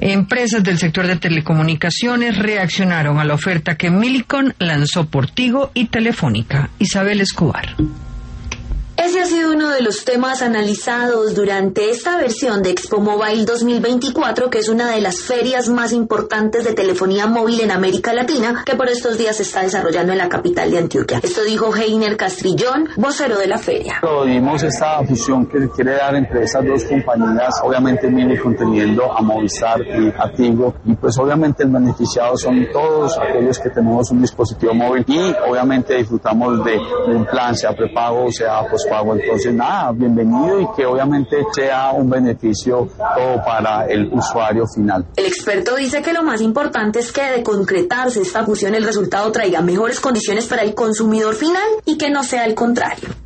Empresas del sector de telecomunicaciones reaccionaron a la oferta que Millicom lanzó por Tigo y Telefónica. Isabel Escobar. Ese ha sido uno de los temas analizados durante esta versión de Expo Mobile 2024, que es una de las ferias más importantes de telefonía móvil en América Latina, que por estos días se está desarrollando en la capital de Antioquia. Esto dijo Heiner Castrillón, vocero de la feria. Vimos esta fusión que quiere dar entre esas dos compañías, obviamente Millicom teniendo a Movistar y a Tigo, y pues obviamente el beneficiado son todos aquellos que tenemos un dispositivo móvil y obviamente disfrutamos de un plan, sea prepago, sea pospago. Entonces nada, bienvenido y que obviamente sea un beneficio todo para el usuario final. El experto dice que lo más importante es que de concretarse esta fusión el resultado traiga mejores condiciones para el consumidor final y que no sea el contrario.